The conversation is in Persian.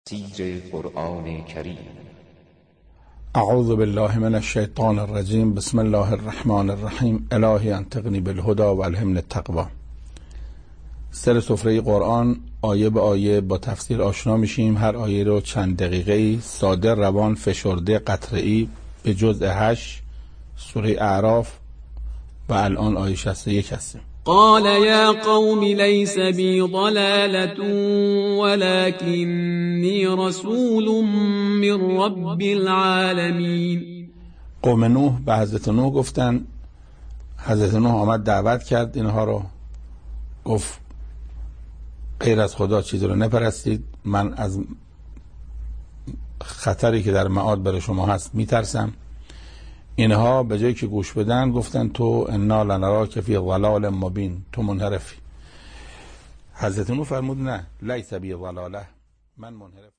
تفسیر قرآن کریم. اعوذ بالله من الشیطان الرجیم. بسم الله الرحمن الرحیم. الهی انطقنی بالهدی و الهمنی التقوی. سر سفره قرآن آیه به آیه با تفسیر آشنا میشیم. هر آیه رو چند دقیقه‌ای ساده، روان، فشرده، قطره‌ای به جزء 8 سوره اعراف و الان آیه 61 هستیم. قال يا قوم ليس بي ضلالة ولكني رسول من رب العالمين. قوم نوح به حضرت نوح گفتن، حضرت نوح آمد دعوت کرد اینها رو، گفت غیر از خدا چیزی رو نپرستید، من از خطری که در معاد برای شما هست میترسم. اینها به جایی که گوش بدن گفتن تو انا لنراک فی ضلال مبین، تو منحرفی. حضرت نوح فرمود نه، لیس بی ضلاله، من منحرف